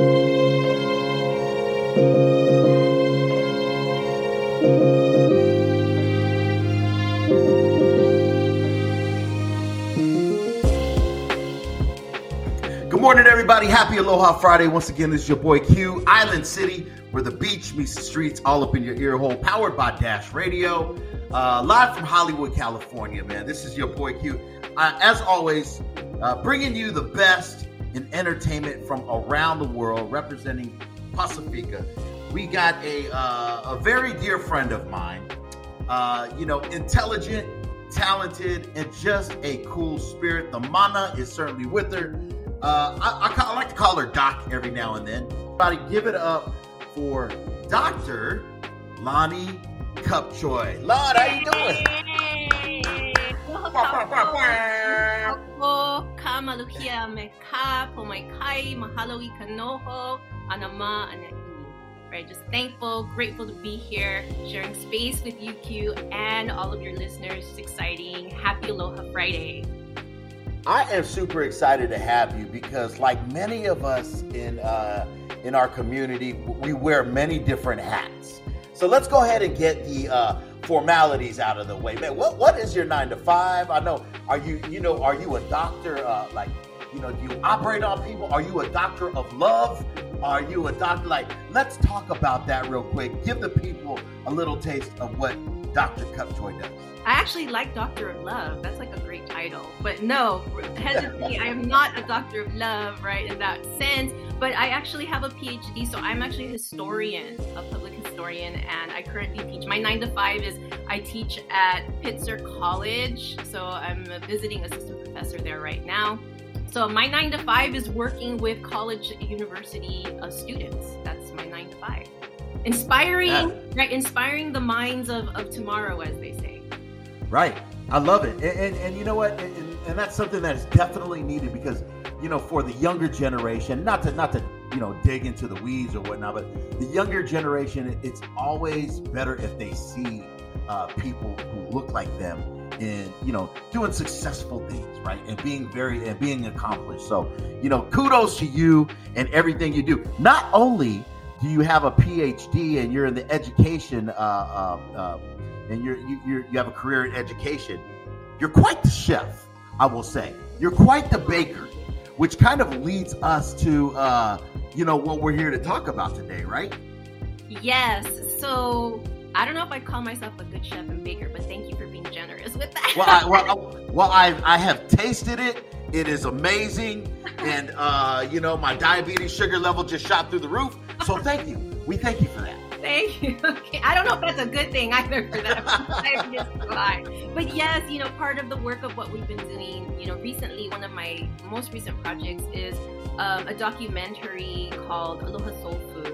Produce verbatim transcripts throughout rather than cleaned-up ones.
Good morning, everybody. Happy Aloha Friday. Once again, this is your boy Q, Island City, where the beach meets the streets, all up in your ear hole, powered by Dash Radio, uh, live from Hollywood, California, man. This is your boy Q. Uh, as always, uh, bringing you the best in entertainment from around the world, representing Pacifica. We got a, uh, a very dear friend of mine, uh, you know, intelligent, talented, and just a cool spirit. The mana is certainly with her. Uh, I, I, I like to call her Doc every now and then. Everybody give it up for Doctor Lonnie Cupchoy. Lord, how you doing? Right, just thankful, grateful to be here, sharing space with you, Q, and all of your listeners. It's exciting. Happy Aloha Friday. I am super excited to have you because, like many of us in uh, in our community, we wear many different hats. So let's go ahead and get the uh, formalities out of the way. Man, what what is your nine to five? I know. Are you you know are you a doctor? Uh, like you know, do you operate on people? Are you a doctor of love? Are you a doctor? Like, let's talk about that real quick. Give the people a little taste of what Doctor Cupchoy does. I actually like Doctor of Love. That's like a great title. But no, hesitate. I am not a Doctor of Love, right, in that sense. But I actually have a P H D, so I'm actually a historian, a public historian, and I currently teach. My nine to five is I teach at Pitzer College, so I'm a visiting assistant professor there right now. So my nine to five is working with college, university uh, students. That's my nine to five. Inspiring, yeah. right? Inspiring the minds of, of tomorrow, as they say. Right. I love it. And, and, and you know what? And, and that's something that is definitely needed because, you know, for the younger generation, not to, not to, you know, dig into the weeds or whatnot, but the younger generation, it's always better if they see uh, people who look like them in, you know, doing successful things, right? And being very, and being accomplished. So, you know, kudos to you and everything you do. Not only do you have a P H D and you're in the education, uh, uh, uh, and you're, you you're, you have a career in education, you're quite the chef, I will say. You're quite the baker, which kind of leads us to, uh, you know, what we're here to talk about today, right? Yes. So I don't know if I call myself a good chef and baker, but thank you for being generous with that. Well, I, well, I, well I, I have tasted it. It is amazing. And, uh, you know, my diabetes sugar level just shot through the roof. So thank you. We thank you for that. Thank you. Okay. I don't know if that's a good thing either for that. I'm just fine. But yes, you know, part of the work of what we've been doing, you know, recently, one of my most recent projects is um, a documentary called Aloha Soul Food.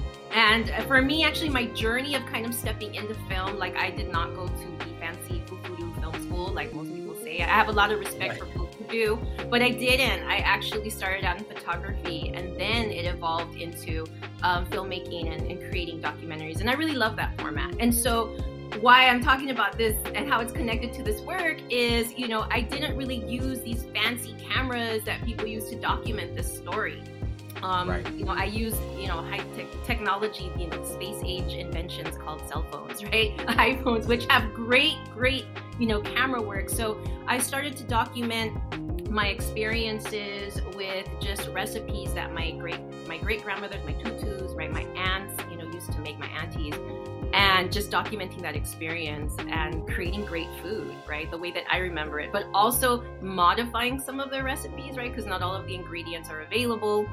And for me, actually, my journey of kind of stepping into film, like I did not go to the fancy Fukudu film school, like most people say. I have a lot of respect right. for Fukudu, but I didn't. I actually started out in photography, and then it evolved into um, filmmaking and, and creating documentaries. And I really love that format. And so why I'm talking about this and how it's connected to this work is, you know, I didn't really use these fancy cameras that people use to document this story. Um, right. You know, I use, you know, high tech technology, you know, space age inventions called cell phones, right? iPhones, which have great, great, you know, camera work. So I started to document my experiences with just recipes that my great, my great grandmothers, my tutus, right, my aunts, you know, used to make, my aunties, and just documenting that experience and creating great food, right, the way that I remember it, but also modifying some of their recipes, right, because not all of the ingredients are available.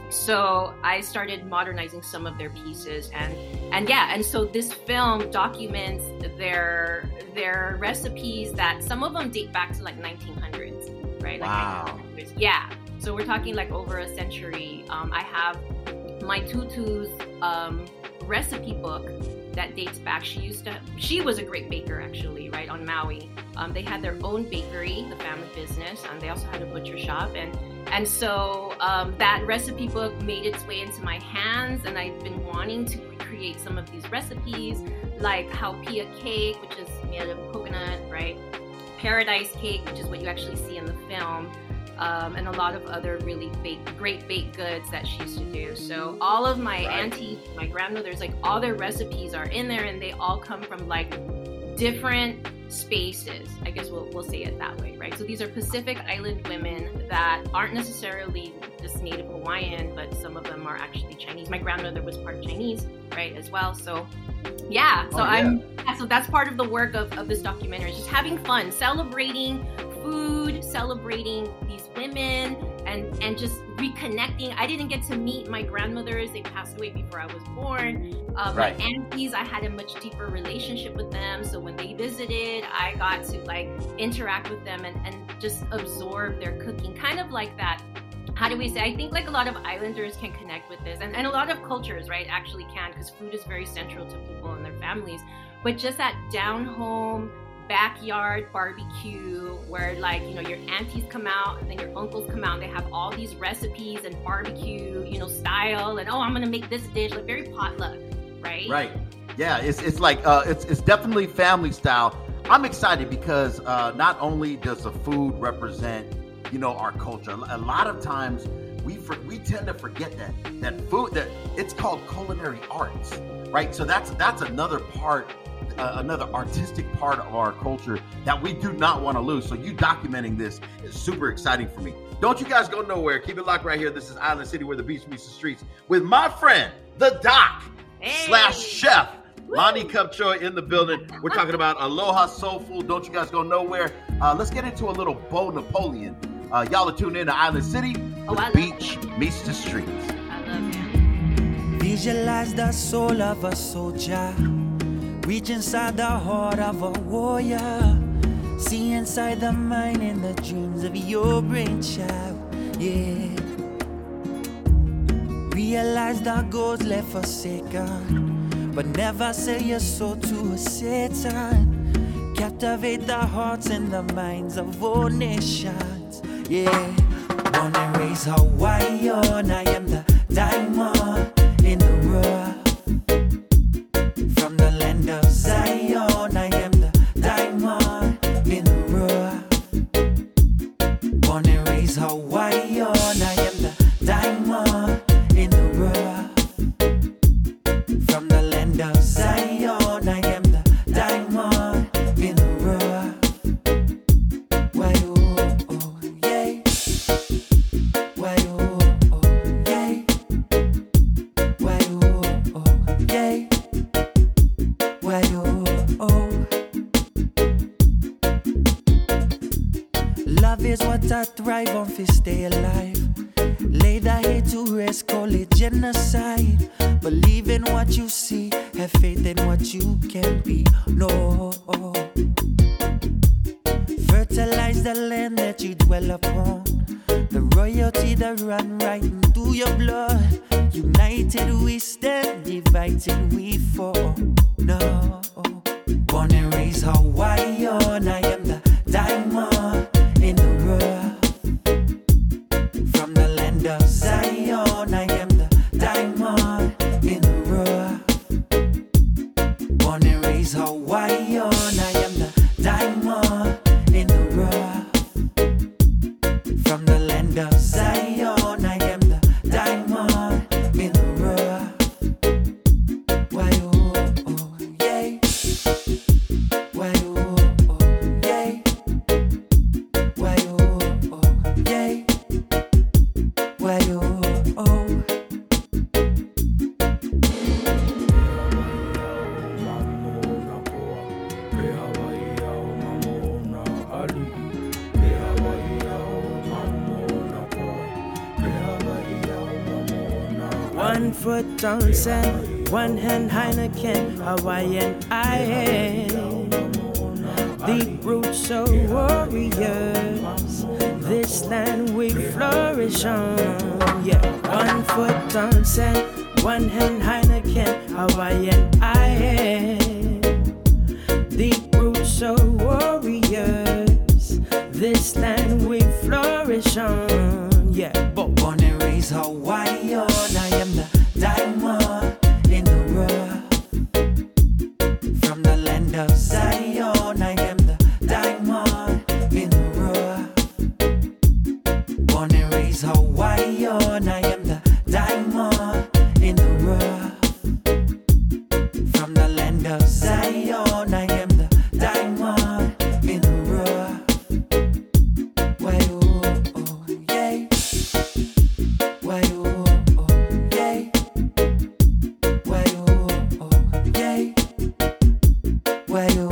So I started modernizing some of their pieces, and and yeah, and so this film documents their their recipes that some of them date back to like nineteen hundreds, right? Like wow. nineteen hundreds. Yeah. So we're talking like over a century. Um, I have my tutu's um, recipe book that dates back. She used to, she was a great baker actually, right, on Maui. Um, they had their own bakery, the family business, and they also had a butcher shop. And and so um, that recipe book made its way into my hands, and I've been wanting to recreate some of these recipes, like haupia cake, which is made of coconut, right? Paradise cake, which is what you actually see in the film. um, and a lot of other really baked, great baked goods that she used to do. So all of my right. aunties, my grandmothers, like all their recipes are in there, and they all come from like different spaces. I guess we'll we'll say it that way, right? So these are Pacific Island women that aren't necessarily just Native Hawaiian, but some of them are actually Chinese. My grandmother was part Chinese, right, as well. So yeah, so oh, yeah. I'm yeah, so that's part of the work of, of this documentary, is just having fun, celebrating food, celebrating these women, and and just reconnecting. I didn't get to meet my grandmothers; they passed away before I was born. Uh, right. My aunties, I had a much deeper relationship with them, so when they visited, I got to like interact with them and, and just absorb their cooking, kind of like that. How do we say? I think like a lot of islanders can connect with this, and, and a lot of cultures, right, actually can, because food is very central to people and their families. But just that down home backyard barbecue where, like, you know, your aunties come out and then your uncles come out and they have all these recipes and barbecue, you know, style, and oh, I'm gonna make this dish, like very potluck, right? Right. Yeah, it's it's like uh, it's it's definitely family style. I'm excited because uh, not only does the food represent, you know, our culture. A lot of times we for, we tend to forget that that food, that it's called culinary arts, right? So that's that's another part, uh, another artistic part of our culture that we do not want to lose. So you documenting this is super exciting for me. Don't you guys go nowhere. Keep it locked right here. This is Island City, where the beach meets the streets, with my friend, the Doc hey. slash Chef Lonnie Cupchoy in the building. We're talking about Aloha Soul Food. Don't you guys go nowhere. Uh, let's get into a little Bo Napoleon. Uh, y'all are tuned in to Island City, where oh, the beach it. meets the streets. I love it. Visualize the soul of a soldier. Reach inside the heart of a warrior. See inside the mind and the dreams of your brain child. Yeah. Realize the goals left forsaken, but never sell your soul to a Satan. Captivate the hearts and the minds of all nations. Yeah. Born and raised Hawaiian, I am the diamond in the rough. From the land of Zion, I am the diamond in the rough. Born and raised Hawaiian, I am the diamond in the rough. From the land of Zion, I am the diamond in the rough. Why oh, oh, yeah. Why oh, oh, yeah. Why oh, oh, yeah. Why oh, oh. Love is what I thrive on to stay alive. Lay the hate to rest, call it genocide. Believe in what you see, have faith in what you can be. No. Fertilize the land that you dwell upon. The royalty that run right into your blood. United we stand, divided we fall. No. Born and raised Hawaiian, I am the diamond in the rough. From the land of Zion, I am the diamond in the rough. Born and raised Hawaiian, I am the diamond in the rough. From the land of Zion, I am the diamond in the rough. Why oh, oh, yeah. Why oh, oh, yeah. Why oh, oh, yeah. Why oh, oh. One foot on sand, one hand Heineken, Hawaiian I am. Deep roots of warriors, this land we flourish on. Yeah, one foot on sand, one hand Heineken, Hawaiian I am. Deep roots of warriors, this land we flourish on. Yeah, but born and raised Hawaiian, I am the diamond in the rough. From the land of Zion, I am the diamond in the rough. Why you